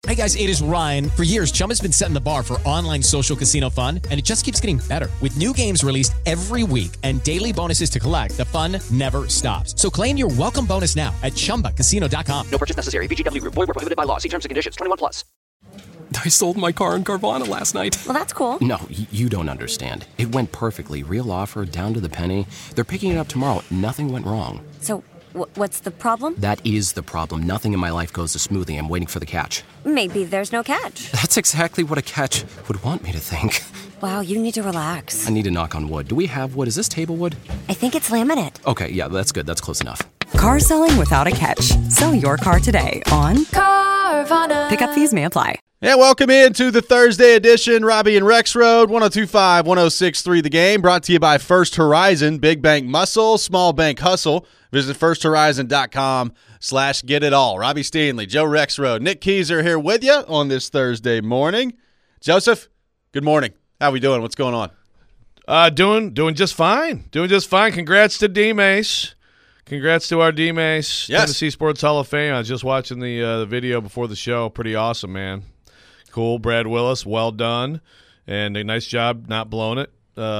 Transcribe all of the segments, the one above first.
Hey guys, it is Ryan. For years, Chumba's been setting the bar for online social casino fun, and it just keeps getting better. With new games released every week and daily bonuses to collect, the fun never stops. So claim your welcome bonus now at ChumbaCasino.com. No purchase necessary. VGW Group. Void where prohibited by law. See terms and conditions. 21+. I sold my car in Carvana last night. Well, that's cool. No, you don't understand. It went perfectly. Real offer, down to the penny. They're picking it up tomorrow. Nothing went wrong. So, what's the problem? That is the problem. Nothing in my life goes as smoothly. I'm waiting for the catch. Maybe there's no catch. That's exactly what a catch would want me to think. Wow, you need to relax. I need to knock on wood. Do we have wood? Is this table wood? I think it's laminate. Okay, yeah, that's good. That's close enough. Car selling without a catch. Sell your car today on Carvana. Pickup fees may apply. And welcome into the Thursday edition, Robbie and Rex Road, 102.5, 106.3 The Game, brought to you by First Horizon, Big Bank Muscle, Small Bank Hustle. Visit firsthorizon.com/get-it-all. Robbie Stanley, Joe Rexrode, Nick Keyser here with you on this Thursday morning. Joseph, good morning. How we doing? What's going on? Doing just fine. Doing just fine. Congrats to D-Mace. Congrats to our D-Mace, yes. Tennessee Sports Hall of Fame. I was just watching the video before the show. Pretty awesome, man. Cool. Brad Willis, well done. And a nice job not blowing it.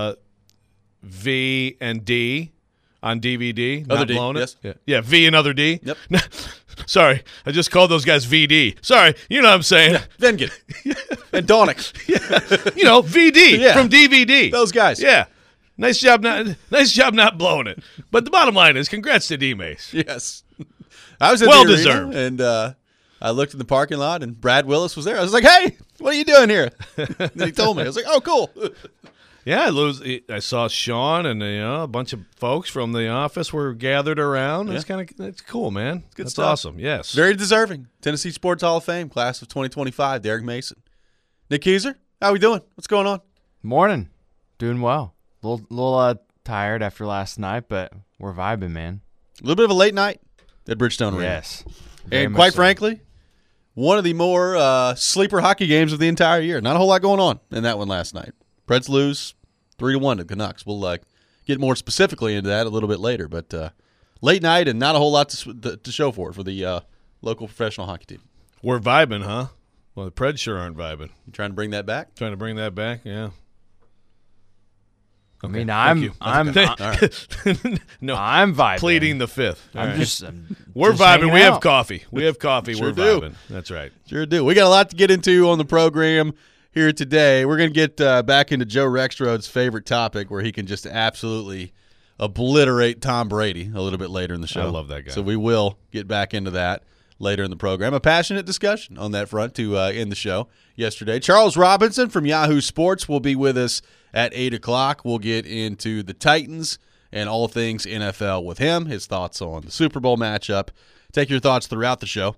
V and D on DVD. Other not D, blowing yes. it. Yeah, V and other D. Yep. Sorry, I just called those guys VD. Sorry, you know what I'm saying. Vengen and Donick. You know, VD from DVD. Those guys. Yeah. Nice job not blowing it. But the bottom line is congrats to D-Mace. Yes. I was in well the arena, deserved. And I looked in the parking lot, and Brad Willis was there. I was like, hey, what are you doing here? And then he told me. I was like, oh, cool. Yeah, I saw Sean and a bunch of folks from the office were gathered around. Yeah. That's cool, man. Good That's stuff. awesome. Yes. Very deserving. Tennessee Sports Hall of Fame, class of 2025, Derek Mason. Nick Keyser, how we doing? What's going on? Morning. Doing well. A little tired after last night, but we're vibing, man. A little bit of a late night at Bridgestone Arena. Yes. Very And much quite so. frankly, one of the more sleeper hockey games of the entire year. Not a whole lot going on in that one last night. Preds lose 3-1 to Canucks. We'll get more specifically into that a little bit later. But late night and not a whole lot to show for it for the local professional hockey team. We're vibing, huh? Well, the Preds sure aren't vibing. You trying to bring that back? Trying to bring that back, yeah. I mean, Okay. I'm No, I'm vibing. pleading the fifth. All I'm right. just We're just vibing. hanging We have out. coffee. We have coffee. Sure We're do. vibing. That's right. Sure do. We got a lot to get into on the program here today. We're going to get back into Joe Rexrode's favorite topic where he can just absolutely obliterate Tom Brady a little bit later in the show. I love that guy. So we will get back into that later in the program. A passionate discussion on that front to end the show yesterday. Charles Robinson from Yahoo Sports will be with us at 8 o'clock. We'll get into the Titans and all things NFL with him, his thoughts on the Super Bowl matchup. Take your thoughts throughout the show,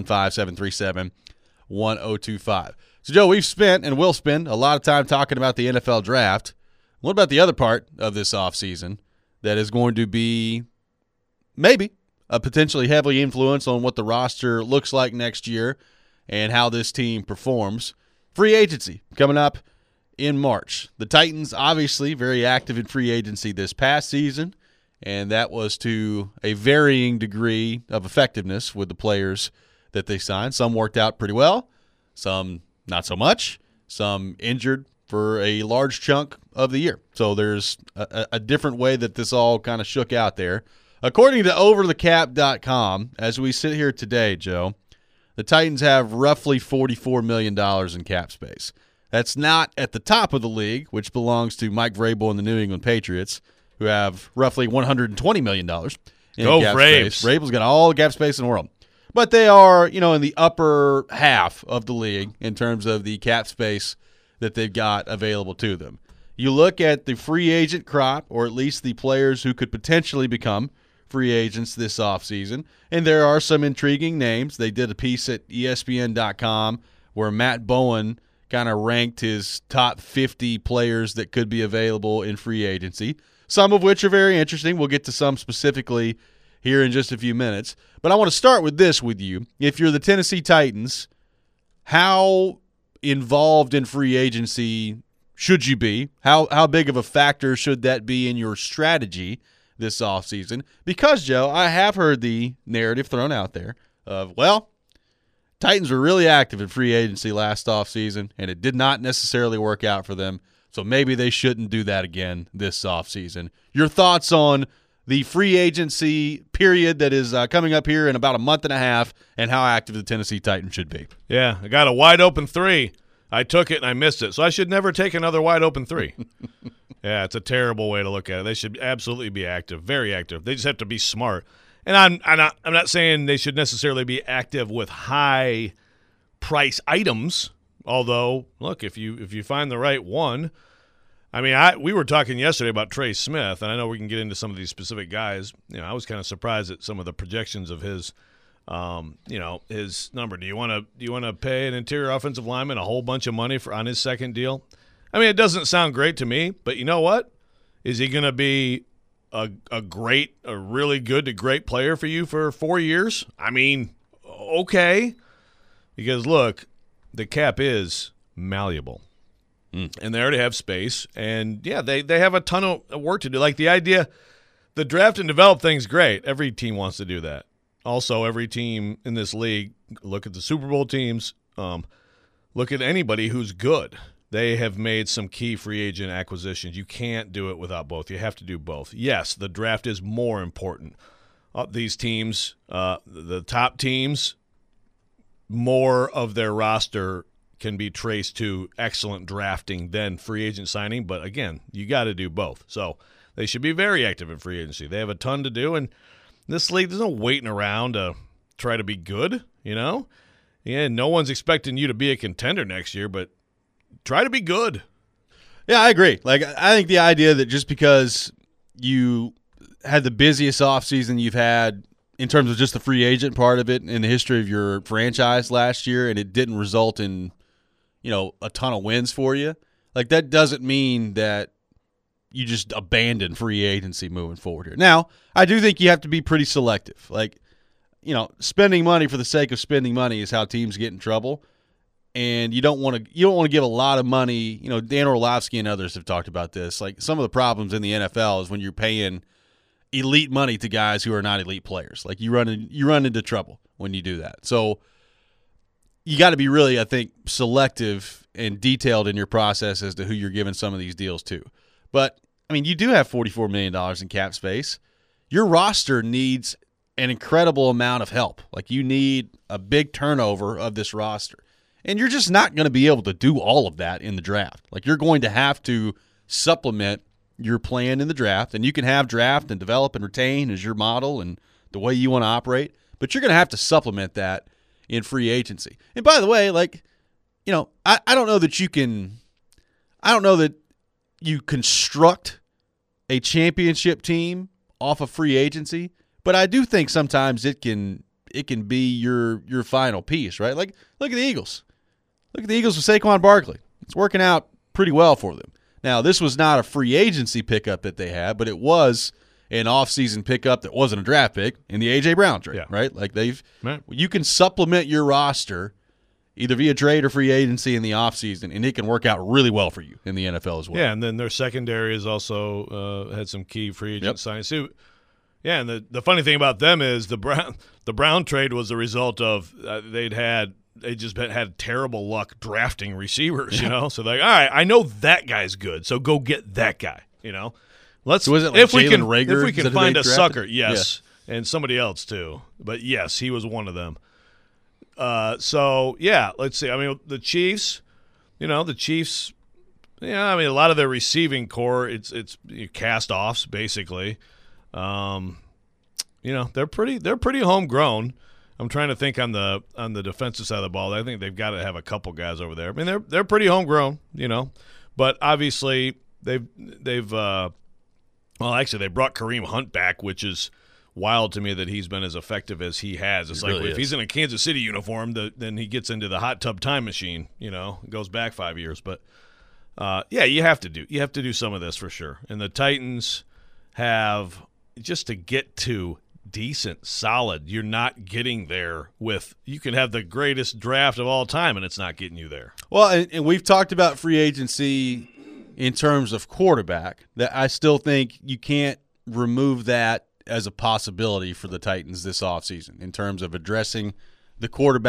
615-737-1025. So, Joe, we've spent and will spend a lot of time talking about the NFL draft. What about the other part of this offseason that is going to be maybe a potentially heavily influence on what the roster looks like next year and how this team performs? Free agency coming up in March. The Titans obviously very active in free agency this past season, and that was to a varying degree of effectiveness with the players that they signed. Some worked out pretty well, some not so much, some injured for a large chunk of the year. So there's a different way that this all kind of shook out there. According to overthecap.com, as we sit here today, Joe, the Titans have roughly $44 million in cap space. That's not at the top of the league, which belongs to Mike Vrabel and the New England Patriots, who have roughly $120 million in Go cap Braves. space. Vrabel's got all the cap space in the world. But they are, in the upper half of the league in terms of the cap space that they've got available to them. You look at the free agent crop, or at least the players who could potentially become free agents this offseason, and there are some intriguing names. They did a piece at ESPN.com where Matt Bowen kind of ranked his top 50 players that could be available in free agency, some of which are very interesting. We'll get to some specifically here in just a few minutes. But I want to start with this with you. If you're the Tennessee Titans, how involved in free agency should you be? How big of a factor should that be in your strategy this offseason? Because, Joe, I have heard the narrative thrown out there of, well, Titans were really active in free agency last offseason, and it did not necessarily work out for them. So maybe they shouldn't do that again this offseason. Your thoughts on the free agency period that is coming up here in about a month and a half and how active the Tennessee Titans should be? Yeah, I got a wide open 3. I took it and I missed it, so I should never take another wide open 3. Yeah, it's a terrible way to look at it. They should absolutely be active, very active. They just have to be smart. And I'm not saying they should necessarily be active with high price items. Although, look, if you find the right one, I mean, we were talking yesterday about Trey Smith, and I know we can get into some of these specific guys. You know, I was kind of surprised at some of the projections of his, his number. Do you want to pay an interior offensive lineman a whole bunch of money on his second deal? I mean, it doesn't sound great to me, but you know what? Is he going to be a really good to great player for you for 4 years? I mean, okay. Because, look, the cap is malleable. And they already have space. And, yeah, they have a ton of work to do. Like the idea, the draft and develop thing's great. Every team wants to do that. Also, every team in this league, look at the Super Bowl teams, look at anybody who's good. They have made some key free agent acquisitions. You can't do it without both. You have to do both. Yes, the draft is more important. These teams, the top teams, more of their roster can be traced to excellent drafting than free agent signing. But, again, you got to do both. So they should be very active in free agency. They have a ton to do. And this league, there's no waiting around to try to be good, you know? Yeah, no one's expecting you to be a contender next year, but try to be good. Yeah, I agree. Like, I think the idea that just because you had the busiest offseason you've had in terms of just the free agent part of it in the history of your franchise last year, and it didn't result in, a ton of wins for you, like, that doesn't mean that you just abandon free agency moving forward here. Now, I do think you have to be pretty selective. Like, spending money for the sake of spending money is how teams get in trouble. And you don't want to give a lot of money. Dan Orlovsky and others have talked about this. Like, some of the problems in the NFL is when you're paying elite money to guys who are not elite players. Like, you run into trouble when you do that. So you got to be really, I think, selective and detailed in your process as to who you're giving some of these deals to. But I mean, you do have $44 million in cap space. Your roster needs an incredible amount of help. Like, you need a big turnover of this roster. And you're just not going to be able to do all of that in the draft. Like, you're going to have to supplement your plan in the draft, and you can have draft and develop and retain as your model and the way you want to operate, but you're going to have to supplement that in free agency. And by the way, like, I don't know that you construct a championship team off of free agency, but I do think sometimes it can be your final piece, right? Like, look at the Eagles. Look at the Eagles with Saquon Barkley. It's working out pretty well for them. Now, this was not a free agency pickup that they had, but it was an offseason pickup that wasn't a draft pick in the A.J. Brown trade, right? Like, you can supplement your roster either via trade or free agency in the offseason, and it can work out really well for you in the NFL as well. Yeah, and then their secondary has also had some key free agent signings too. Yeah, and the funny thing about them is the Brown trade was the result of they just had terrible luck drafting receivers, So they're like, all right, I know that guy's good, so go get that guy, So was it like if we can find a drafted? sucker, yes, and somebody else too. But yes, he was one of them. So yeah, let's see. I mean, the Chiefs, a lot of their receiving core, it's cast-offs basically. They're pretty homegrown. I'm trying to think on the defensive side of the ball. I think they've got to have a couple guys over there. I mean, they're pretty homegrown, but obviously they brought Kareem Hunt back, which is wild to me that he's been as effective as he has. It's like, if he's in a Kansas City uniform, then he gets into the hot tub time machine, goes back 5 years. But you have to do some of this for sure. And the Titans have, just to get to decent, solid, you're not getting there you can have the greatest draft of all time and it's not getting you there. Well, and we've talked about free agency in terms of quarterback, that I still think you can't remove that as a possibility for the Titans this offseason in terms of addressing the quarterback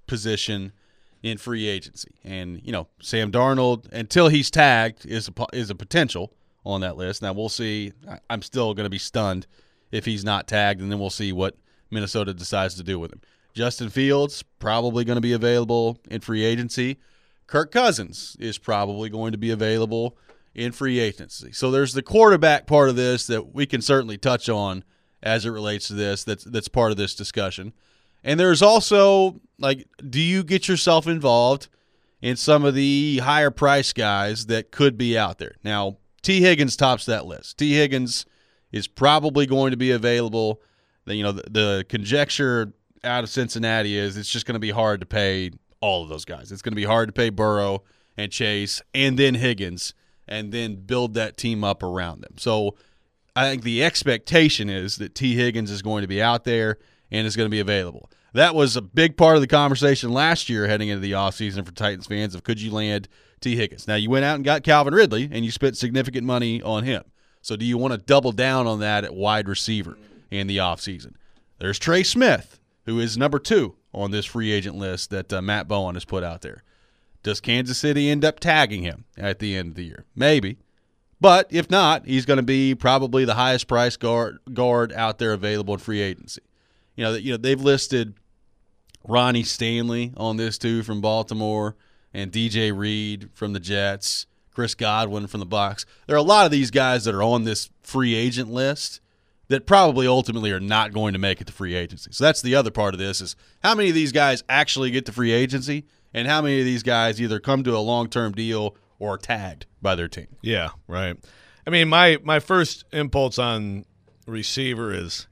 position in free agency. And, Sam Darnold, until he's tagged, is a potential on that list. Now, we'll see. I'm still going to be stunned if he's not tagged, and then we'll see what Minnesota decides to do with him. Justin Fields, probably going to be available in free agency. Kirk Cousins is probably going to be available in free agency. So there's the quarterback part of this that we can certainly touch on as it relates to this. That's part of this discussion. And there's also, do you get yourself involved in some of the higher price guys that could be out there? Now, T. Higgins tops that list. T. Higgins is probably going to be available. The conjecture out of Cincinnati is it's just going to be hard to pay all of those guys. It's going to be hard to pay Burrow and Chase and then Higgins and then build that team up around them. So I think the expectation is that T. Higgins is going to be out there and is going to be available. That was a big part of the conversation last year heading into the offseason for Titans fans of could you land T. Higgins. Now, you went out and got Calvin Ridley, and you spent significant money on him. So do you want to double down on that at wide receiver in the offseason? There's Trey Smith, who is number 2 on this free agent list that Matt Bowen has put out there. Does Kansas City end up tagging him at the end of the year? Maybe. But if not, he's going to be probably the highest price guard out there available in free agency. They've listed Ronnie Stanley on this too from Baltimore and DJ Reed from the Jets, Chris Godwin from the Bucs. There are a lot of these guys that are on this free agent list that probably ultimately are not going to make it to free agency. So that's the other part of this is how many of these guys actually get to free agency and how many of these guys either come to a long-term deal or are tagged by their team. Yeah, right. I mean, my first impulse on receiver is,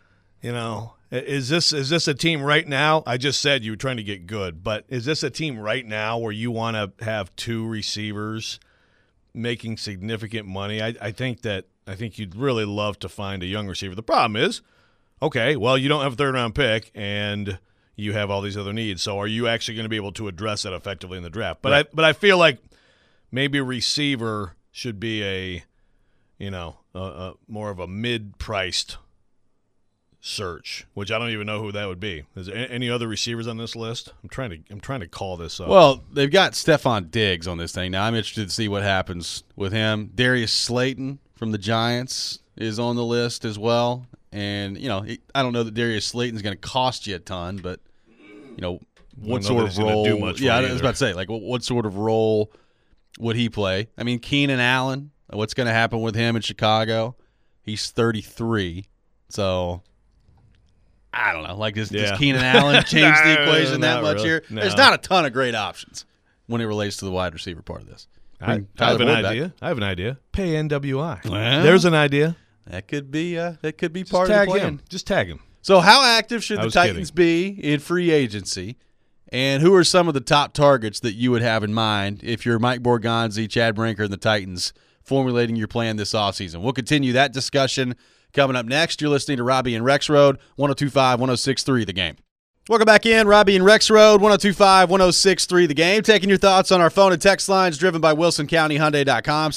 is this a team right now? I just said you were trying to get good, but is this a team right now where you want to have 2 receivers making significant money? I think you'd really love to find a young receiver. The problem is, okay, well, you don't have a third-round pick, and you have all these other needs. So are you actually going to be able to address that effectively in the draft? But right. I feel like maybe a receiver should be a more of a mid-priced search, which I don't even know who that would be. Is there any other receivers on this list? I'm trying to call this up. Well, they've got Stephon Diggs on this thing. Now I'm interested to see what happens with him. Darius Slayton from the Giants is on the list as well. And, I don't know that Darius Slayton's going to cost you a ton, but, what sort of role? I was about to say, what sort of role would he play? I mean, Keenan Allen, what's going to happen with him in Chicago? He's 33, so I don't know. Does Keenan Allen change the equation that much here? No. There's not a ton of great options when it relates to the wide receiver part of this. I have an idea. Pay NWI. Well, there's an idea. That could be part of the plan. Just tag him. So how active should the Titans be in free agency? And who are some of the top targets that you would have in mind if you're Mike Borgonzi, Chad Brinker, and the Titans formulating your plan this offseason? We'll continue that discussion coming up next. You're listening to Robbie and Rex Road, 102.5, 106.3 The Game. Welcome back in, Robbie and Rex Road, 102.5, 106.3 The Game. Taking your thoughts on our phone and text lines driven by WilsonCountyHyundai.com.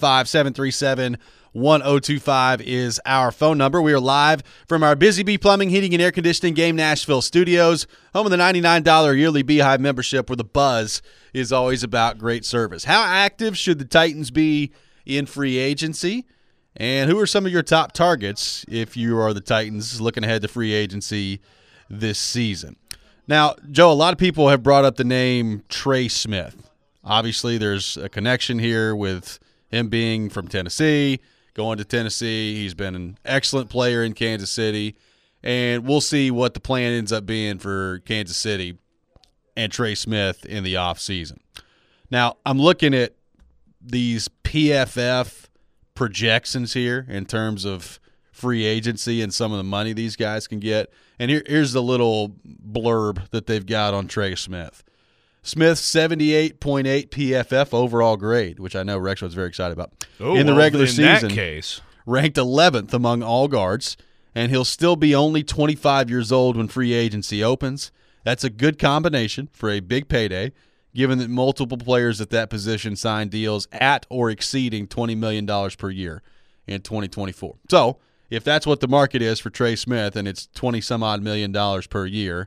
615-737-1025 is our phone number. We are live from our Busy Bee Plumbing, Heating, and Air Conditioning Game Nashville studios, home of the $99 yearly Beehive membership where the buzz is always about great service. How active should the Titans be in free agency? And who are some of your top targets if you are the Titans looking ahead to free agency this season? Now, Joe, a lot of people have brought up the name Trey Smith. Obviously, there's a connection here with him being from Tennessee, going to Tennessee. He's been an excellent player in Kansas City, and we'll see what the plan ends up being for Kansas City and Trey Smith in the offseason. Now, I'm looking at these PFF projections here in terms of free agency and some of the money these guys can get. And here's the little blurb that they've got on Trey Smith. Smith's 78.8 PFF overall grade, which I know Rex was very excited about. In the regular season, that case, ranked 11th among all guards, and he'll still be only 25 years old when free agency opens. That's a good combination for a big payday, given that multiple players at that position signed deals at or exceeding $20 million per year in 2024. So if that's what the market is for Trey Smith and it's $20-some-odd million per year,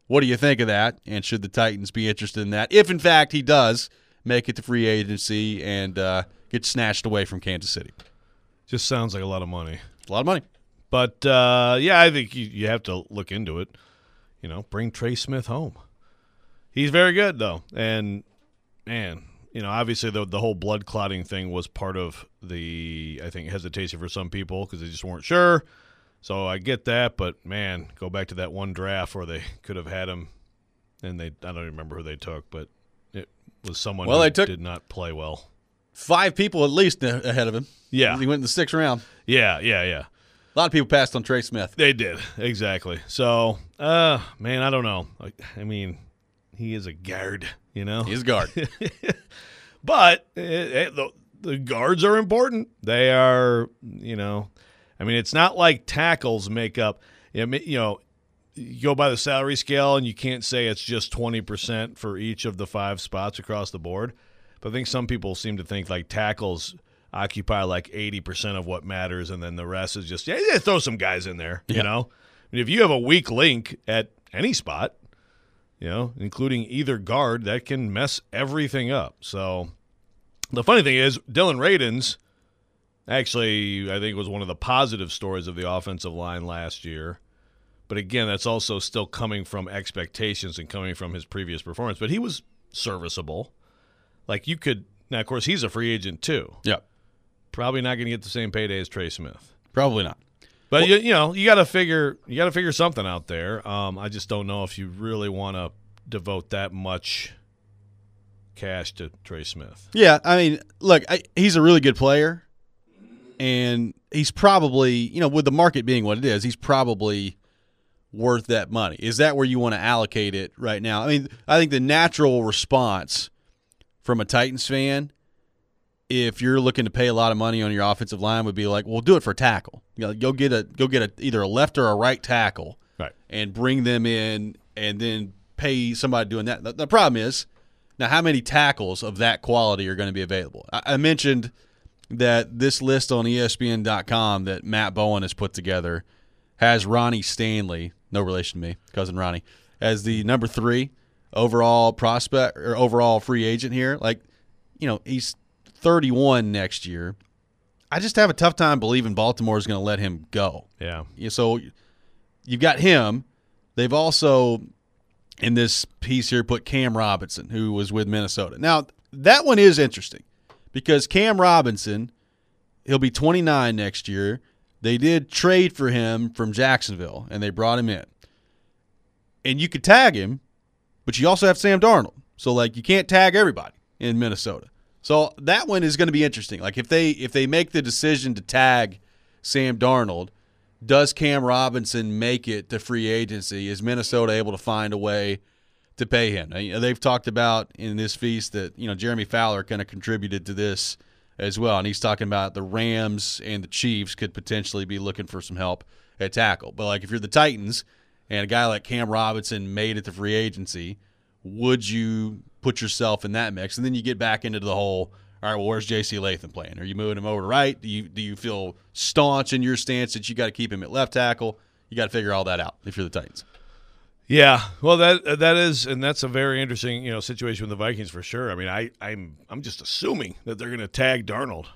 What do you think of that? And should the Titans be interested in that? If, in fact, he does make it to free agency and get snatched away from Kansas City. Just sounds like a lot of money. It's a lot of money. But, yeah, I think you have to look into it. Bring Trey Smith home. He's very good, though. And, man, obviously the whole blood clotting thing was part of the, I think, hesitation for some people because they just weren't sure. So I get that, but, man, go back to that one draft where they could have had him, and I don't even remember who they took, but it was someone who did not play well. 5 people at least ahead of him. Yeah. He went in the 6th round. Yeah. A lot of people passed on Trey Smith. They did, exactly. So, man, I don't know. I mean, he is a guard, He's a guard. But the guards are important. They are, I mean, it's not like tackles make up, you go by the salary scale and you can't say it's just 20% for each of the 5 spots across the board. But I think some people seem to think like tackles occupy like 80% of what matters, and then the rest is just throw some guys in there. I mean, if you have a weak link at any spot, including either guard, that can mess everything up. So the funny thing is, Dylan Radins actually, I think, was one of the positive stories of the offensive line last year. But again, that's also still coming from expectations and coming from his previous performance. But he was serviceable. Like you could now, of course, he's a free agent too. Yeah. Probably not going to get the same payday as Trey Smith. Probably not. But you got to figure something out there. I just don't know if you really want to devote that much cash to Trey Smith. Yeah, I mean, look, he's a really good player, and he's probably, with the market being what it is, he's probably worth that money. Is that where you want to allocate it right now? I mean, I think the natural response from a Titans fan, if you're looking to pay a lot of money on your offensive line, would be like, well, do it for tackle. Go get either a left or a right tackle, right, and bring them in, and then pay somebody doing that. The problem is, now how many tackles of that quality are going to be available? I mentioned that this list on ESPN.com that Matt Bowen has put together has Ronnie Stanley, no relation to me, cousin Ronnie, as the number 3 overall prospect or overall free agent here. Like, he's 31 next year. I just have a tough time believing Baltimore is going to let him go. Yeah. So you've got him. They've also, in this piece here, put Cam Robinson, who was with Minnesota. Now, that one is interesting because Cam Robinson, he'll be 29 next year. They did trade for him from Jacksonville, and they brought him in. And you could tag him, but you also have Sam Darnold. So, you can't tag everybody in Minnesota. So that one is going to be interesting. Like if they make the decision to tag Sam Darnold, does Cam Robinson make it to free agency? Is Minnesota able to find a way to pay him? Now, they've talked about in this feast that Jeremy Fowler kind of contributed to this as well, and he's talking about the Rams and the Chiefs could potentially be looking for some help at tackle. But if you're the Titans and a guy like Cam Robinson made it to free agency, would you put yourself in that mix? And then you get back into the whole, all right, well, where's J.C. Latham playing? Are you moving him over to right? Do you feel staunch in your stance that you got to keep him at left tackle? You got to figure all that out if you're the Titans. Yeah, well, that is, and that's a very interesting situation with the Vikings for sure. I mean, I'm just assuming that they're going to tag Darnold,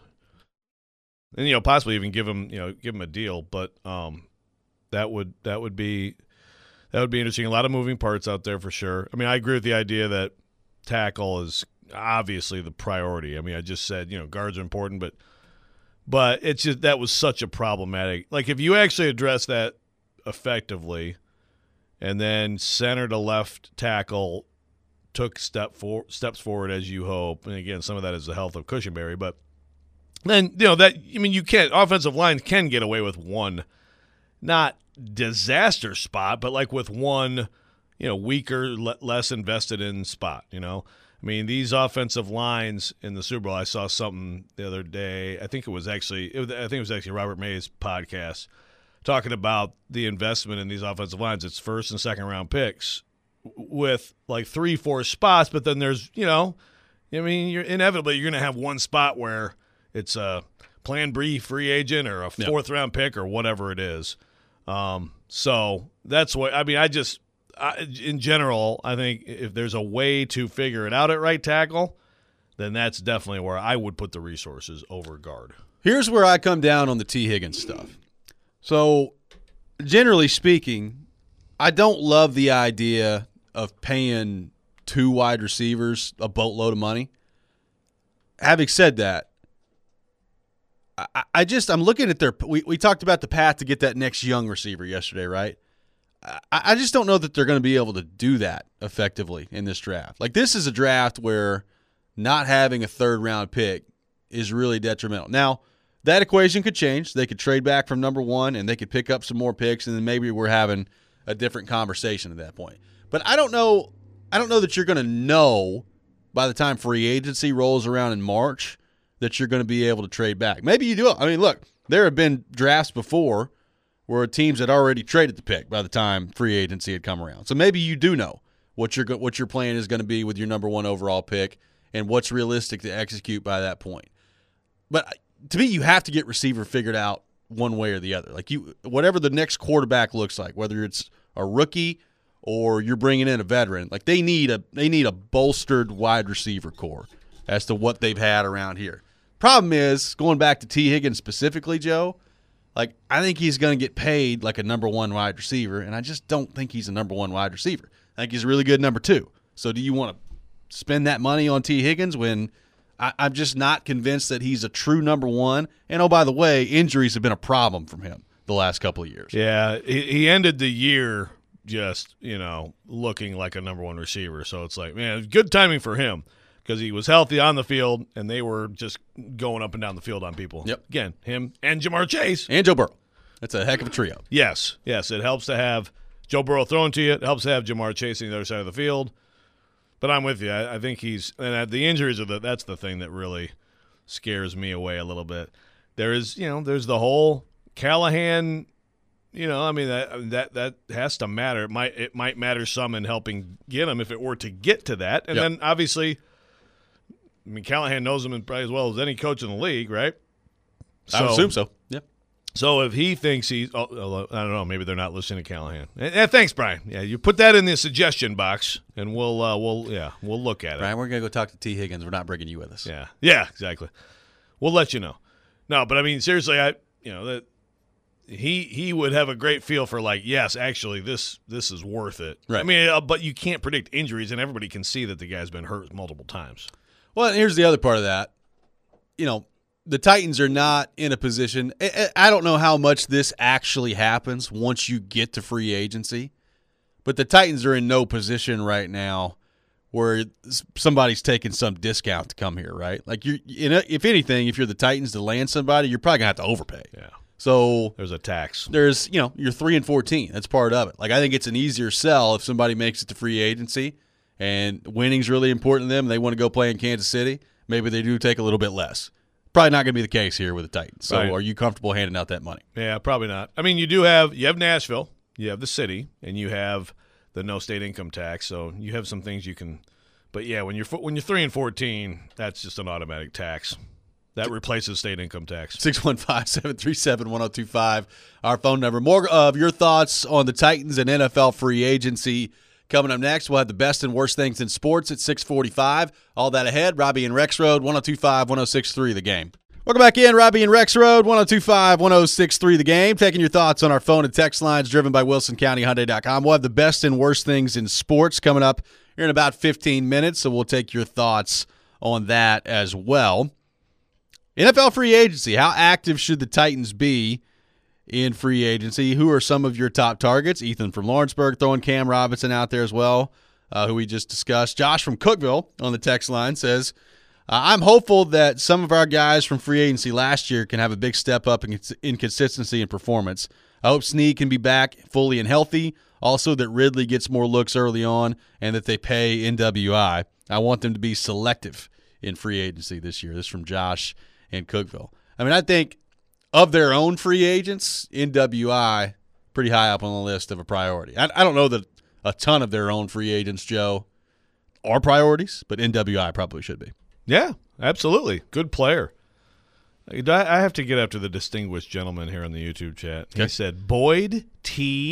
and possibly even give him a deal. But that would be interesting. A lot of moving parts out there for sure. I mean, I agree with the idea that tackle is obviously the priority. I mean, I just said guards are important, but it's just that was such a problematic. Like if you actually address that effectively. And then center to left tackle took steps forward as you hope. And again, some of that is the health of Cushenberry. But then, you can't – offensive line can get away with one, not disaster spot, but with one, weaker, less invested in spot, I mean, these offensive lines in the Super Bowl, I saw something the other day. I think it was actually Robert May's podcast – talking about the investment in these offensive lines. It's first and second round picks with 3-4 spots, but then there's, you're inevitably you're going to have one spot where it's a plan B free agent or a 4th round pick or whatever it is. So that's what, I mean, in general, I think if there's a way to figure it out at right tackle, then that's definitely where I would put the resources over guard. Here's where I come down on the T. Higgins stuff. So, generally speaking, I don't love the idea of paying 2 wide receivers a boatload of money. Having said that, I'm looking at their – we talked about the path to get that next young receiver yesterday, right? I just don't know that they're going to be able to do that effectively in this draft. Like, this is a draft where not having a third-round pick is really detrimental. Now, that equation could change. They could trade back from number 1, and they could pick up some more picks, and then maybe we're having a different conversation at that point. But I don't know that you're going to know by the time free agency rolls around in March that you're going to be able to trade back. Maybe you do. I mean, look, there have been drafts before where teams had already traded the pick by the time free agency had come around. So maybe you do know what your plan is going to be with your number 1 overall pick and what's realistic to execute by that point. But to me, you have to get receiver figured out one way or the other. Like, whatever the next quarterback looks like, whether it's a rookie or you're bringing in a veteran, like they need a bolstered wide receiver core as to what they've had around here. Problem is, going back to T. Higgins specifically, Joe, like, I think he's going to get paid like a number 1 wide receiver, and I just don't think he's a number 1 wide receiver. I think he's a really good number 2. So do you want to spend that money on T. Higgins when I'm just not convinced that he's a true number 1? And, oh, by the way, injuries have been a problem from him the last couple of years. Yeah, he ended the year just, looking like a number 1 receiver. So it's like, man, good timing for him. Because he was healthy on the field, and they were just going up and down the field on people. Yep. Again, him and Jamar Chase. And Joe Burrow. That's a heck of a trio. Yes. It helps to have Joe Burrow thrown to you. It helps to have Jamar chasing the other side of the field. But I'm with you. I think and the injuries that's the thing that really scares me away a little bit. There's the whole Callahan. That has to matter. It might matter some in helping get him if it were to get to that. And then obviously, Callahan knows him probably as well as any coach in the league, right? I would assume so. Yeah. So if he thinks I don't know, maybe they're not listening to Callahan. Thanks, Brian. Yeah, you put that in the suggestion box, and we'll look at it. Brian, we're gonna go talk to T. Higgins. We're not bringing you with us. Yeah, exactly. We'll let you know. No, but I mean, seriously, that he would have a great feel for, like, yes, actually, this is worth it. Right. I mean, but you can't predict injuries, and everybody can see that the guy's been hurt multiple times. Well, here's the other part of that. The Titans are not in a position – I don't know how much this actually happens once you get to free agency, but the Titans are in no position right now where somebody's taking some discount to come here, right? Like, if anything, if you're the Titans to land somebody, you're probably going to have to overpay. Yeah. So there's a tax. You're 3-14. That's part of it. Like, I think it's an easier sell if somebody makes it to free agency and winning's really important to them and they want to go play in Kansas City. Maybe they do take a little bit less. Probably not going to be the case here with the Titans. So right. Are you comfortable handing out that money? Yeah, probably not. I mean, you have Nashville, you have the city, and you have the no state income tax. So you have some things you can. But yeah, when you're 3-14, that's just an automatic tax. That replaces state income tax. 615-737-1025, our phone number. More of your thoughts on the Titans and NFL free agency coming up next. We'll have the best and worst things in sports at 6:45. All that ahead. Robbie and Rex Road, 102.5, 106.3 The Game. Welcome back in. Robbie and Rex Road, 102.5, 106.3 The Game. Taking your thoughts on our phone and text lines driven by WilsonCountyHyundai.com. We'll have the best and worst things in sports coming up here in about 15 minutes, so we'll take your thoughts on that as well. NFL free agency. How active should the Titans be in free agency? Who are some of your top targets? Ethan from Lawrenceburg throwing Cam Robinson out there as well, who we just discussed. Josh from Cookeville on the text line says, I'm hopeful that some of our guys from free agency last year can have a big step up in consistency and performance. I hope Snead can be back fully and healthy. Also that Ridley gets more looks early on and that they pay NWI. I want them to be selective in free agency this year. This is from Josh in Cookeville. I mean, I think of their own free agents, NWI pretty high up on the list of a priority. I don't know that a ton of their own free agents, Joe, are priorities, but NWI probably should be. Yeah, absolutely. Good player. I have to get after the distinguished gentleman here on the YouTube chat. Okay. He said Boyd T.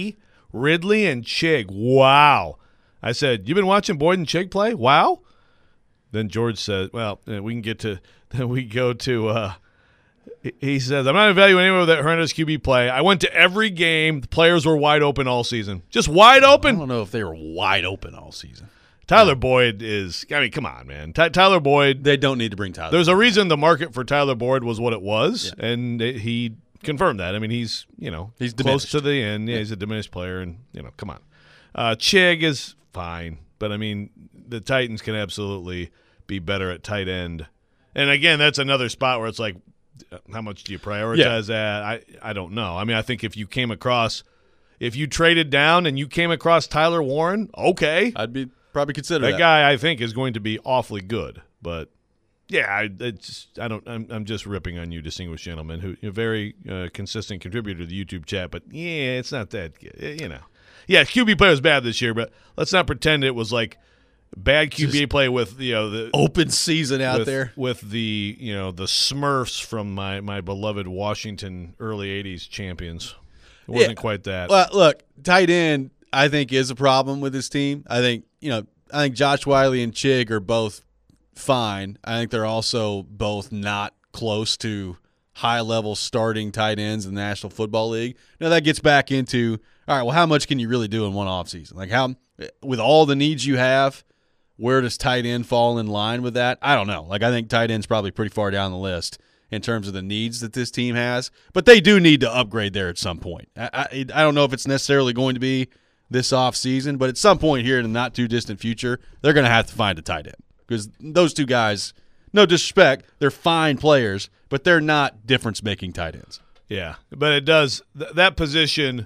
Ridley and Chig. Wow. I said, "You been watching Boyd and Chig play? Wow." Then George said, "Well, we can get to." Then we go to. He says, "I'm not evaluating anyone with that horrendous QB play. I went to every game. The players were wide open all season. Just wide open." I don't know if they were wide open all season. Tyler Boyd is. I mean, come on, man. Tyler Boyd. They don't need to bring Tyler. There's a reason the market for Tyler Boyd was what it was, and he confirmed that. I mean, he's close diminished. to the end. Yeah, he's a diminished player, and come on. Chig is fine, but I mean, the Titans can absolutely be better at tight end. And again, that's another spot where it's like, how much do you prioritize that? I don't know. I mean, I think if you traded down and you came across Tyler Warren, okay, I'd be probably consider that guy. I think is going to be awfully good. But yeah, I'm just ripping on you, distinguished gentlemen, who a very consistent contributor to the YouTube chat. But yeah, it's not that good, Yeah, QB play was bad this year, but let's not pretend it was like bad QB play with the open season out there with the the Smurfs from my beloved Washington early '80s champions. It wasn't quite that. Well, look, tight end I think is a problem with this team. I think Josh Wiley and Chig are both fine. I think they're also both not close to high level starting tight ends in the National Football League. Now that gets back into, all right, well, how much can you really do in one offseason? Like, how, with all the needs you have, where does tight end fall in line with that? I don't know. Like, I think tight end's probably pretty far down the list in terms of the needs that this team has. But they do need to upgrade there at some point. I don't know if it's necessarily going to be this offseason, but at some point here in the not-too-distant future, they're going to have to find a tight end. Because those two guys, no disrespect, they're fine players, but they're not difference-making tight ends. Yeah, but it does that position.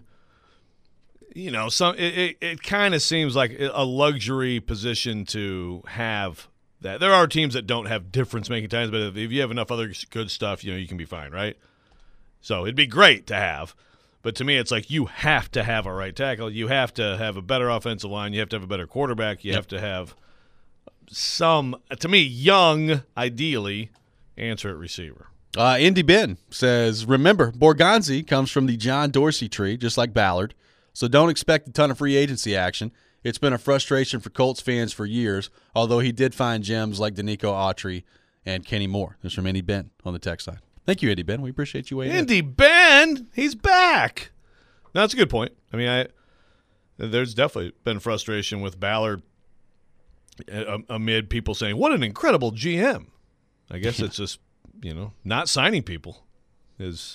It kind of seems like a luxury position to have. That there are teams that don't have difference-making tight ends, but if you have enough other good stuff, you can be fine, right? So it'd be great to have. But to me, it's like you have to have a right tackle. You have to have a better offensive line. You have to have a better quarterback. You have to have some, to me, young, ideally, answer at receiver. Indy Ben says, remember, Borgonzi comes from the John Dorsey tree, just like Ballard, so don't expect a ton of free agency action. It's been a frustration for Colts fans for years, although he did find gems like Danico Autry and Kenny Moore. There's from Indy Ben on the text line. Thank you, Indy Ben. We appreciate you weighing in. Indy Ben, he's back. No, that's a good point. I mean, there's definitely been frustration with Ballard amid people saying, what an incredible GM. I guess it's just, not signing people is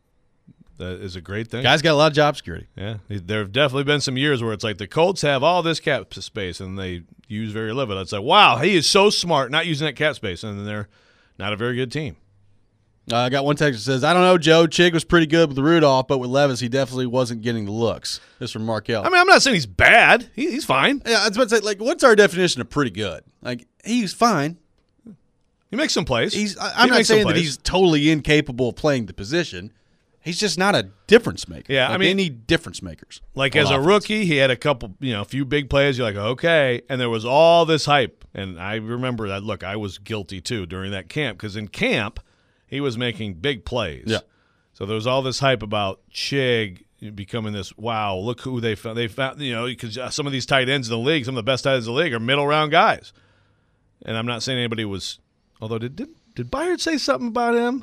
a great thing. Guy's got a lot of job security. Yeah. There have definitely been some years where it's like the Colts have all this cap space and they use very little. It's like, wow, he is so smart not using that cap space, and then they're not a very good team. I got one text that says, I don't know, Joe. Chig was pretty good with Rudolph, but with Levis, he definitely wasn't getting the looks. This from Markel. I mean, I'm not saying he's bad. He's fine. Yeah, I was about to say, like, what's our definition of pretty good? Like, he's fine. He makes some plays. I'm not saying that he's totally incapable of playing the position. He's just not a difference maker. Yeah, they need difference makers. Like, as a rookie, he had a couple, a few big plays. You're like, okay. And there was all this hype. And I remember that. Look, I was guilty, too, during that camp. Because in camp, he was making big plays. Yeah. So there was all this hype about Chig becoming this, wow, look who they found. They found, because some of these tight ends in the league, some of the best tight ends in the league are middle-round guys. And I'm not saying anybody was – although, did Byard say something about him?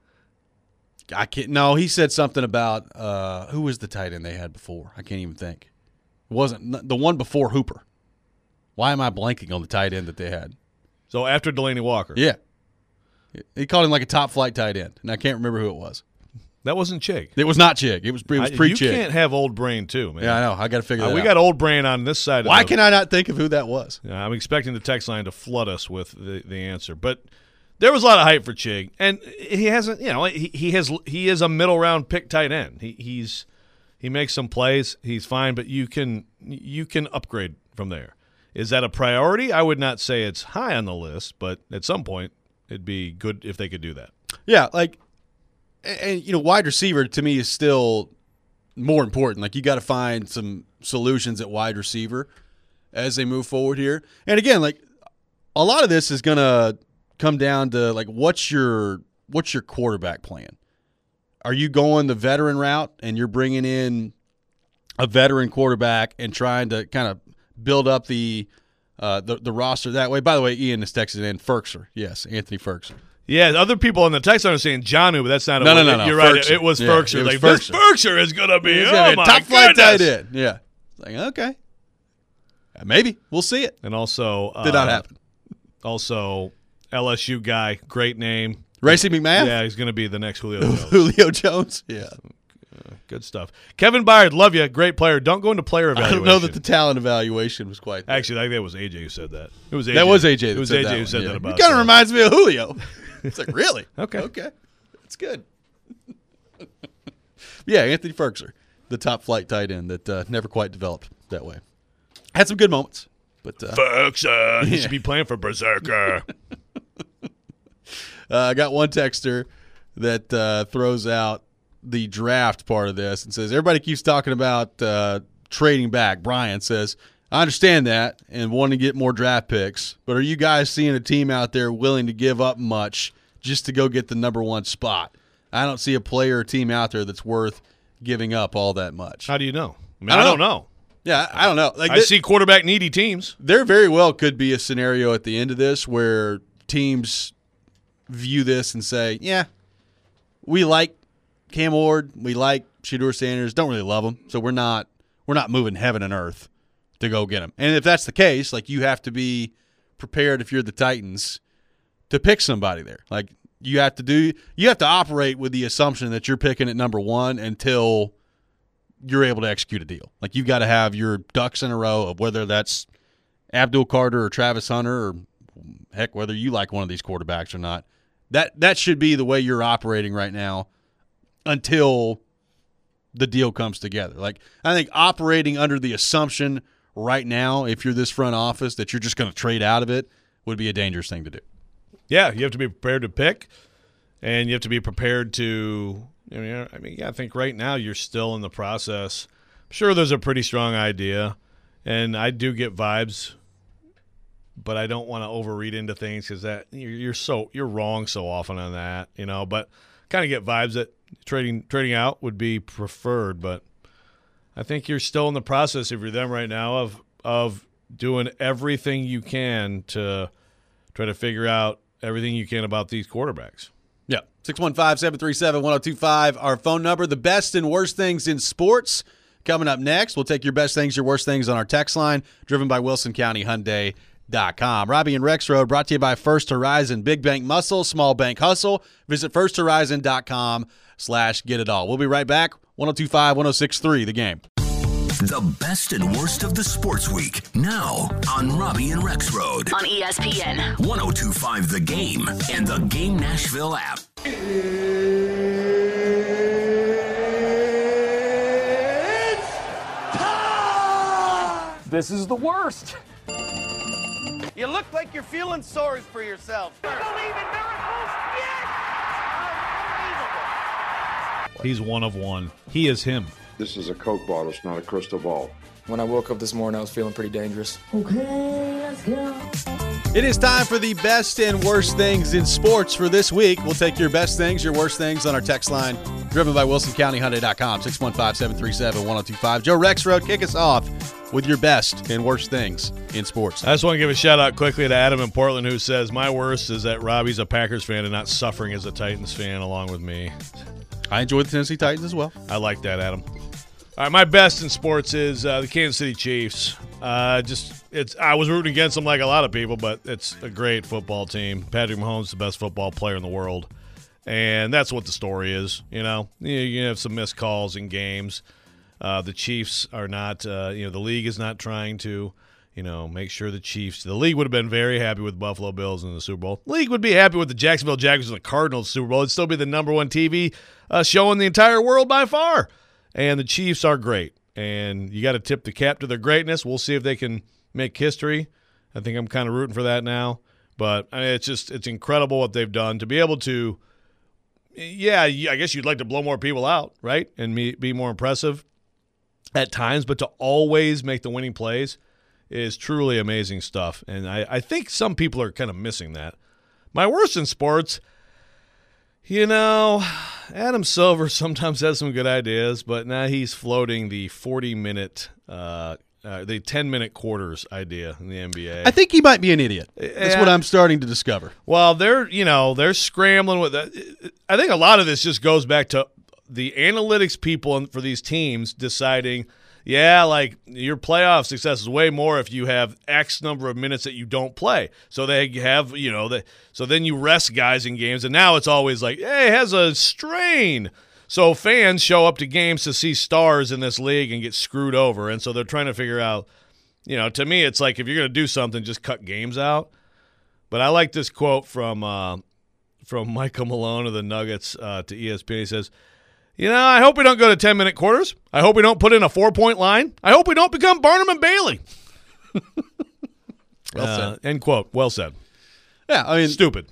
I can't. No, he said something about who was the tight end they had before. I can't even think. It wasn't the one before Hooper. Why am I blanking on the tight end that they had? So after Delaney Walker. Yeah. He called him like a top-flight tight end, and I can't remember who it was. That wasn't Chig. It was not Chig. It was pre-Chig. You can't have old brain, too, man. Yeah, I know. I got to figure that out. We got old brain on this side. Why can I not think of who that was? Yeah, I'm expecting the text line to flood us with the answer. But there was a lot of hype for Chig, and he hasn't. He is a middle-round pick tight end. He makes some plays. He's fine, but you can upgrade from there. Is that a priority? I would not say it's high on the list, but at some point it'd be good if they could do that. Yeah, and wide receiver to me is still more important. Like, you got to find some solutions at wide receiver as they move forward here. And again, like, a lot of this is going to come down to, like, what's your quarterback plan? Are you going the veteran route and you're bringing in a veteran quarterback and trying to kind of build up the roster that way. By the way, Ian is texting in Ferkser. Yes, Anthony Ferkser. Yeah, other people in the text are saying Johnu, but that's not No. You're right. Ferkser. It was Yeah, Ferkser. it was Like, Ferkser. this Ferkser is going to be, He's gonna be a my top flight goodness. tight end. Yeah. It's like, okay. Maybe. We'll see it. And also Did not happen. Also, LSU guy, great name. Racy McMahon? Yeah, he's going to be the next Julio Jones. Julio Jones? Yeah. Good stuff. Kevin Byard, love you. Great player. Don't go into player I evaluation. don't know that the talent evaluation was quite there. Actually, I think it was AJ who said that. It was AJ. That was AJ. It was AJ who said that about. It kind of reminds me of Julio. It's like, really? Okay. That's good. Yeah, Anthony Ferkser, the top flight tight end that never quite developed that way. Had some good moments. But Ferkser. He should be playing for Berserker. I got one texter that throws out the draft part of this and says, everybody keeps talking about trading back. Brian says, I understand that and want to get more draft picks, but are you guys seeing a team out there willing to give up much just to go get the number one spot? I don't see a player or team out there that's worth giving up all that much. How do you know? I don't know. Yeah, I don't know. Like I see quarterback needy teams. There very well could be a scenario at the end of this where teams view this and say, yeah, we like Cam Ward, we like Shedeur Sanders, don't really love them, so we're not moving heaven and earth to go get them. And if that's the case, like, you have to be prepared if you're the Titans to pick somebody there. Like, you have to operate with the assumption that you're picking at number one until you're able to execute a deal. Like, you've got to have your ducks in a row of whether that's Abdul Carter or Travis Hunter or, heck, whether you like one of these quarterbacks or not. That should be the way you're operating right now until the deal comes together. Like, I think operating under the assumption right now, if you're this front office, that you're just going to trade out of it would be a dangerous thing to do. Yeah, you have to be prepared to pick, and you have to be prepared to I think right now you're still in the process. I'm sure there's a pretty strong idea, and I do get vibes, but I don't want to overread into things because that you're wrong so often on that, But kind of get vibes that trading out would be preferred, but I think you're still in the process, if you're them right now, of doing everything you can to try to figure out everything you can about these quarterbacks. Yeah, 615-737-1025, our phone number. The best and worst things in sports coming up next. We'll take your best things, your worst things on our text line, driven by WilsonCountyHyundai.com. Robbie and Rex Road brought to you by First Horizon. Big bank muscle, small bank hustle. Visit firsthorizon.com/getitall. We'll be right back. 102.5, 106.3, The Game. The best and worst of the sports week, now on Robbie and Rex Road. On ESPN. 102.5 The Game and the Game Nashville app. This is the worst. You look like you're feeling sorry for yourself. Believe in miracles? Yes! Unbelievable. He's one of one. He is him. This is a Coke bottle. It's not a crystal ball. When I woke up this morning, I was feeling pretty dangerous. Okay, let's go. It is time for the best and worst things in sports for this week. We'll take your best things, your worst things on our text line, driven by WilsonCountyHyundai.com, 615-737-1025. Joe Rexroad, kick us off with your best and worst things in sports. I just want to give a shout-out quickly to Adam in Portland, who says, my worst is that Robbie's a Packers fan and not suffering as a Titans fan along with me. I enjoy the Tennessee Titans as well. I like that, Adam. All right, my best in sports is the Kansas City Chiefs. I was rooting against them like a lot of people, but it's a great football team. Patrick Mahomes is the best football player in the world, and that's what the story is. You have some missed calls in games. The Chiefs are not. The league is not trying to, make sure the Chiefs. The league would have been very happy with Buffalo Bills in the Super Bowl. The league would be happy with the Jacksonville Jaguars and the Cardinals Super Bowl. It'd still be the number one TV show in the entire world by far. And the Chiefs are great, and you got to tip the cap to their greatness. We'll see if they can make history. I think I'm kind of rooting for that now. But it's incredible what they've done to be able to. Yeah, I guess you'd like to blow more people out, right, and be more impressive at times, but to always make the winning plays is truly amazing stuff. And I think some people are kind of missing that. My worst in sports. You know, Adam Silver sometimes has some good ideas, but now he's floating the 40-minute, the 10-minute quarters idea in the NBA. I think he might be an idiot. That's what I'm starting to discover. Well, they're scrambling with that. I think a lot of this just goes back to the analytics people for these teams deciding, like your playoff success is way more if you have X number of minutes that you don't play. So they have, so then you rest guys in games, and now it's always like, hey, it has a strain. So fans show up to games to see stars in this league and get screwed over, and so they're trying to figure out, to me it's like if you're going to do something, just cut games out. But I like this quote from Michael Malone of the Nuggets to ESPN. He says, I hope we don't go to 10-minute quarters. I hope we don't put in a 4-point line. I hope we don't become Barnum and Bailey. Well said. End quote. Well said. Yeah, I mean, stupid.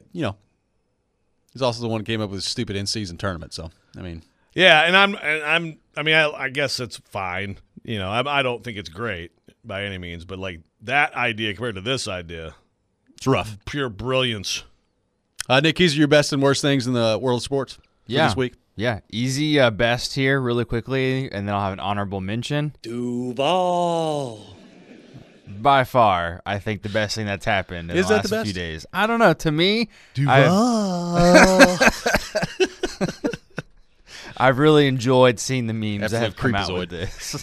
He's also the one who came up with a stupid in-season tournament. So, I mean, yeah, and I guess it's fine. I don't think it's great by any means, but like that idea compared to this idea, it's rough. Pure brilliance. Nick, these are your best and worst things in the world of sports for this week. Yeah, easy best here really quickly, and then I'll have an honorable mention. Duval. By far, I think the best thing that's happened in the last few days. I don't know. To me, Duval. I've really enjoyed seeing the memes that have come out with this.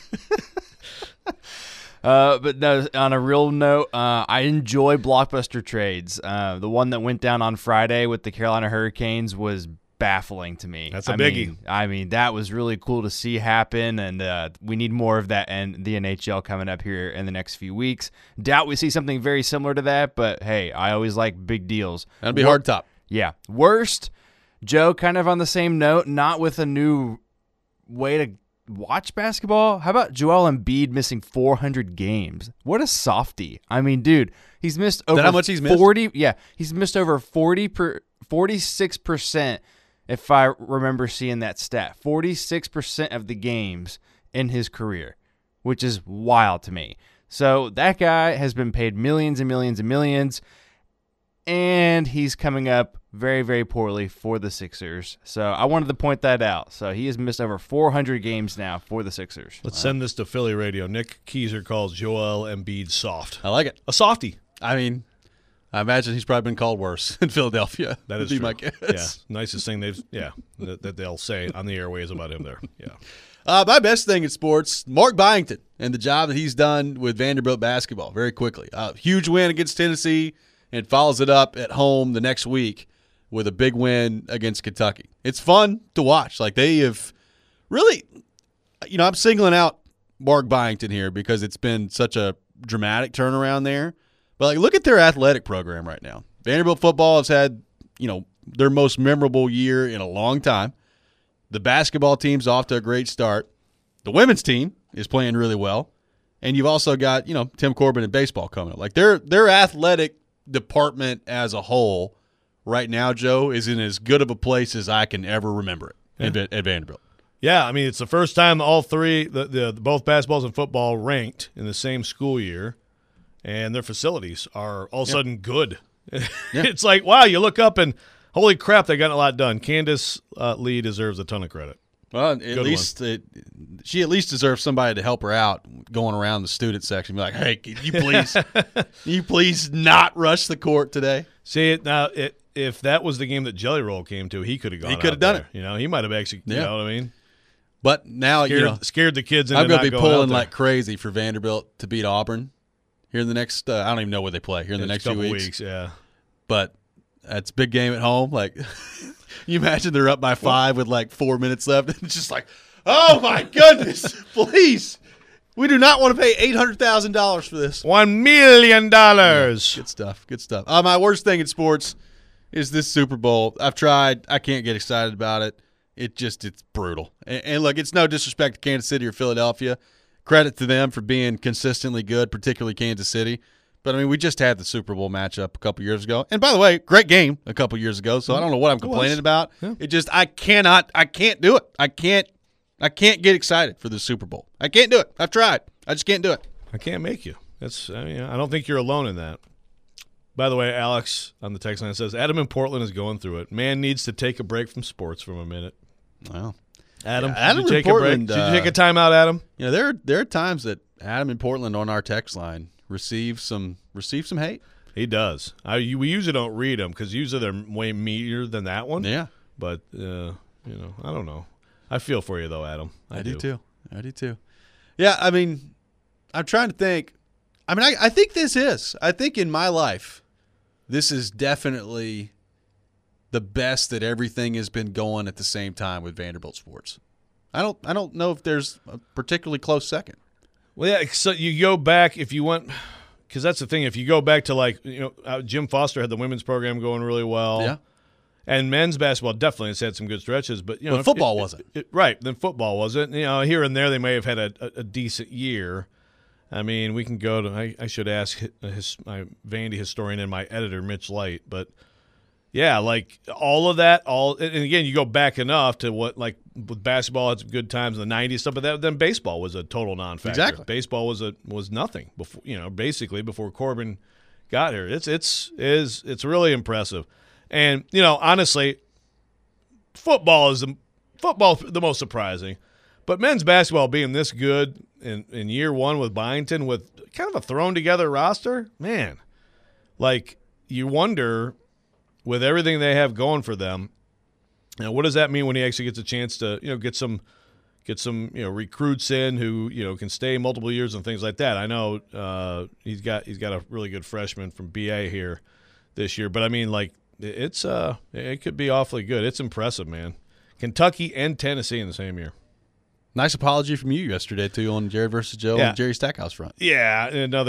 But no, on a real note, I enjoy blockbuster trades. The one that went down on Friday with the Carolina Hurricanes was baffling to me. That's a biggie. I mean, that was really cool to see happen, and we need more of that and the NHL coming up here in the next few weeks. Doubt we see something very similar to that, but hey, I always like big deals. That'd be hard top. Yeah. Worst, Joe, kind of on the same note, not with a new way to watch basketball. How about Joel Embiid missing 400 games? What a softie. I mean, dude, he's missed over how much he's missed? 40. Yeah, he's missed over 46%. If I remember seeing that stat, 46% of the games in his career, which is wild to me. So that guy has been paid millions and millions and millions, and he's coming up very, very poorly for the Sixers. So I wanted to point that out. So he has missed over 400 games now for the Sixers. Let's send this to Philly radio. Nick Keiser calls Joel Embiid soft. I like it. A softie. I mean, I imagine he's probably been called worse in Philadelphia. That is true. my guess. Yeah, nicest thing that they'll say on the airways about him there. Yeah. My best thing in sports, Mark Byington and the job that he's done with Vanderbilt basketball very quickly. Huge win against Tennessee and follows it up at home the next week with a big win against Kentucky. It's fun to watch. Like they have really, I'm singling out Mark Byington here because it's been such a dramatic turnaround there. But like, look at their athletic program right now. Vanderbilt football has had, their most memorable year in a long time. The basketball team's off to a great start. The women's team is playing really well. And you've also got, Tim Corbin in baseball coming up. Like their athletic department as a whole right now, Joe, is in as good of a place as I can ever remember it at Vanderbilt. Yeah, I mean, it's the first time all three, both basketballs and football ranked in the same school year. And their facilities are all of a sudden good. It's like, wow, you look up and holy crap, they got a lot done. Candace Lee deserves a ton of credit. Well, she at least deserves somebody to help her out going around the student section. Be like, hey, can you please not rush the court today? See, now, if that was the game that Jelly Roll came to, he could have gone He could have done it. He might have actually, you know what I mean? But now, scared the kids into I'm going to be pulling like crazy for Vanderbilt to beat Auburn. Here in the next, I don't even know where they play. Here in the next few weeks. Yeah. But that's a big game at home. Like, you imagine they're up by 5 with like 4 minutes left. And it's just like, oh my goodness, please. We do not want to pay $800,000 for this. $1 million. Yeah, good stuff. Good stuff. My worst thing in sports is this Super Bowl. I've tried. I can't get excited about it. It's brutal. And look, it's no disrespect to Kansas City or Philadelphia. Credit to them for being consistently good, particularly Kansas City. But, I mean, we just had the Super Bowl matchup a couple years ago. And, by the way, great game a couple years ago, so I don't know what I'm complaining about. Yeah. I can't do it. I can't get excited for the Super Bowl. I can't do it. I've tried. I just can't do it. I can't make you. I don't think you're alone in that. By the way, Alex on the text line says, Adam in Portland is going through it. Man needs to take a break from sports for a minute. Wow. Adam, Adam did you take in Portland, a break? Did you take a timeout, Adam? You know, there are times that Adam in Portland on our text line receives some hate. He does. We usually don't read them because usually they're way meatier than that one. Yeah. But, I don't know. I feel for you, though, Adam. I do too. I do too. Yeah, I mean, I'm trying to think. I mean, I think I think in my life, this is definitely the best that everything has been going at the same time with Vanderbilt sports. I don't know if there's a particularly close second. Well, yeah, so you go back if you went – because that's the thing. If you go back to Jim Foster had the women's program going really well. Yeah. And men's basketball definitely has had some good stretches. But, football wasn't. Right. Then football wasn't. Here and there they may have had a decent year. I mean, we can go to I should ask my Vandy historian and my editor, Mitch Light. But, yeah, like all of that, and again, you go back enough to what, like with basketball had some good times in the 90s, stuff, but then baseball was a total non-factor. Exactly. Baseball was nothing before, basically before Corbin got here. It's really impressive. And, honestly, football is the most surprising. But men's basketball being this good in year one with Byington with kind of a thrown-together roster, man, like you wonder with everything they have going for them, what does that mean when he actually gets a chance to get some recruits in who can stay multiple years and things like that. I know he's got a really good freshman from BA here this year, but I mean like it could be awfully good. It's impressive, man. Kentucky and Tennessee in the same year. Nice apology from you yesterday, too, on Jared versus Joe and Jerry Stackhouse front. Yeah,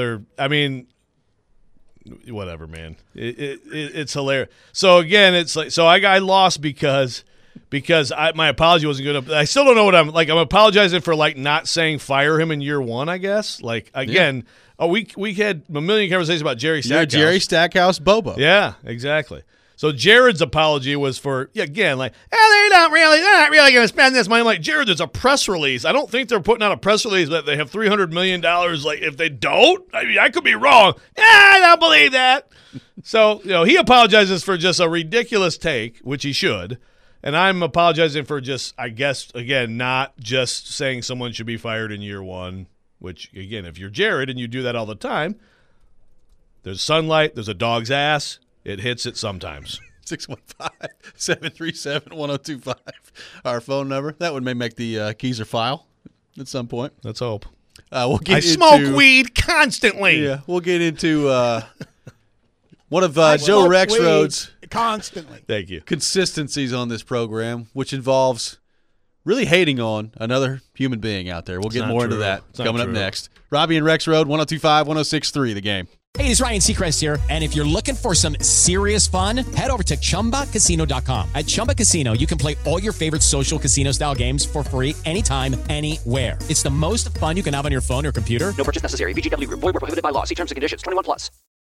whatever, man. It's hilarious. So, again, it's like – so I lost because my apology wasn't good enough. I still don't know what I'm – like I'm apologizing for, like, not saying fire him in year one, I guess. Like, again, we had a million conversations about Jerry Stackhouse. You're Jerry Stackhouse Bobo. Yeah, exactly. So Jared's apology was for, again, like, they're not really going to spend this money. I'm like, Jared, there's a press release. I don't think they're putting out a press release that they have $300 million. Like, if they don't, I mean, I could be wrong. I don't believe that. So, he apologizes for just a ridiculous take, which he should. And I'm apologizing for just, I guess, again, not just saying someone should be fired in year one, which, again, if you're Jared and you do that all the time, there's sunlight, there's a dog's ass. It hits it sometimes. 615-737-1025. Our phone number. That one may make the Keyser file at some point. Let's hope. I smoke weed constantly. Yeah, we'll get into one of Joe Rexrode's constantly. Thank you. Consistencies on this program, which involves really hating on another human being out there. We'll get more into that coming up next. Robbie and Rexrode, 102.5, 106.3, The Game. Hey, it's Ryan Seacrest here, and if you're looking for some serious fun, head over to ChumbaCasino.com. At Chumba Casino, you can play all your favorite social casino-style games for free anytime, anywhere. It's the most fun you can have on your phone or computer. No purchase necessary. VGW Group. Void where prohibited by law. See terms and conditions. 21+.